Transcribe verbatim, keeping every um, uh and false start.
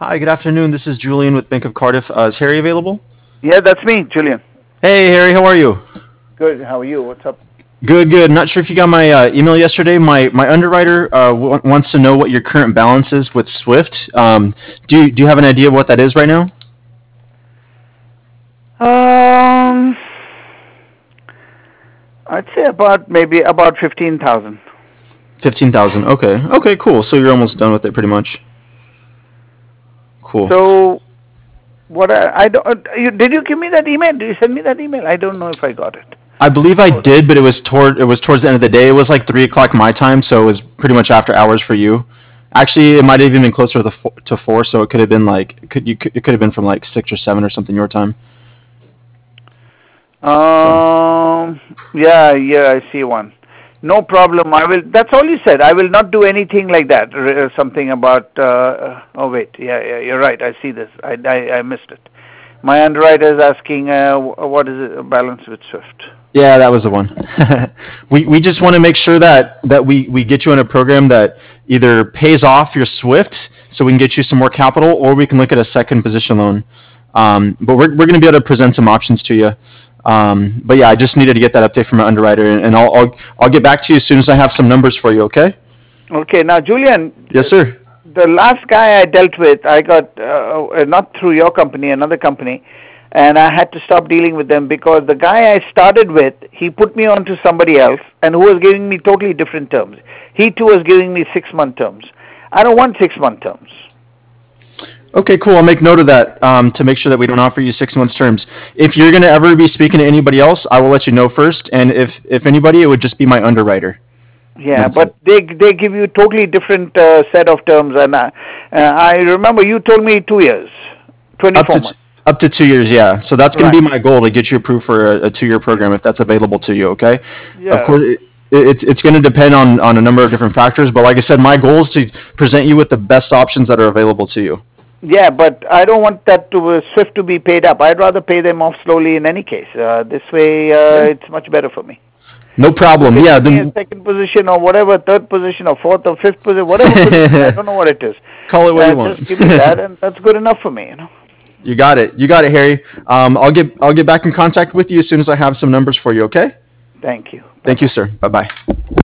Hi, good afternoon. This is Julian with Bank of Cardiff. Uh, is Harry available? Yeah, that's me, Julian. Hey, Harry, how are you? Good. How are you? What's up? Good, good. Not sure if you got my uh, email yesterday. My my underwriter uh, w- wants to know what your current balance is with Swift. Um, do you, do you have an idea of what that is right now? Um, I'd say about maybe about fifteen thousand. Fifteen thousand. Okay, okay, cool. So you're almost done with it, pretty much. Cool. So what? I, I don't. uh, You, did you give me that email? Did you send me that email? I don't know if I got it. I believe I did, but it was toward it was towards the end of the day. It was like three o'clock my time, so it was pretty much after hours for you. Actually, it might have even been closer to the four, to four, so it could have been like it could you could, it could have been from like six or seven or something your time. So. Um. Yeah. Yeah. I see one. No problem. I will. That's all you said. I will not do anything like that. R- uh, something about. Uh, oh wait. Yeah. Yeah. You're right. I see this. I I, I missed it. My underwriter is asking, uh, what is it, balance with Swift? Yeah, that was the one. we we just want to make sure that that we we get you in a program that either pays off your Swift, so we can get you some more capital, or we can look at a second position loan. Um, but we're we're going to be able to present some options to you. Um, but yeah, I just needed to get that update from my underwriter, and, and I'll, I'll I'll get back to you as soon as I have some numbers for you. Okay? Okay. Now, Julian, Yes, sir. the last guy I dealt with, I got uh, uh, not through your company, another company, and I had to stop dealing with them because the guy I started with, he put me on to somebody else, and who was giving me totally different terms. He too was giving me six month terms. I don't want six month terms. Okay, cool. I'll make note of that um, to make sure that we don't offer you six months terms. If you're going to ever be speaking to anybody else, I will let you know first. And if if anybody, it would just be my underwriter. Yeah, That's it. but they they give you totally different uh, set of terms, and uh, uh, I remember you told me two years, twenty Up four to t- months. up to two years, yeah. So that's going to Right. be my goal to get you approved for a, a two-year program if that's available to you. Okay. Of Yeah. course, it, it's it's going to depend on on a number of different factors. But like I said, my goal is to present you with the best options that are available to you. Yeah, but I don't want that to uh, Swift to be paid up. I'd rather pay them off slowly in any case. Uh, this way, uh, Yeah. it's much better for me. No You problem. can Yeah. give me a Then second position or whatever, third position or fourth or fifth position, whatever position. I don't know what it is. call it what Uh, you want. just give me that, and that's good enough for me. You know. You got it. You got it, Harry. Um, I'll get I'll get back in contact with you as soon as I have some numbers for you. Okay. Thank you. Bye Thank you, bye. sir. Bye bye.